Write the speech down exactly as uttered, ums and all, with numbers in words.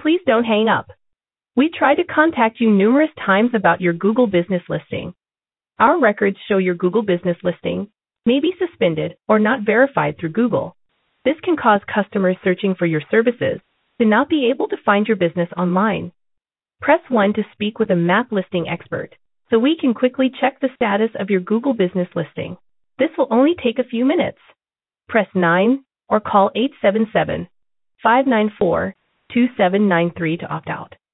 please don't hang up. We tried to contact you numerous times about your Google business listing. Our records show your Google business listing may be suspended or not verified through Google. This can cause customers searching for your services to not be able to find your business online. Press one to speak with a map listing expert, so we can quickly check the status of your Google business listing. This will only take a few minutes. Press nine or call eight seven seven, five nine four, two seven nine three to opt out.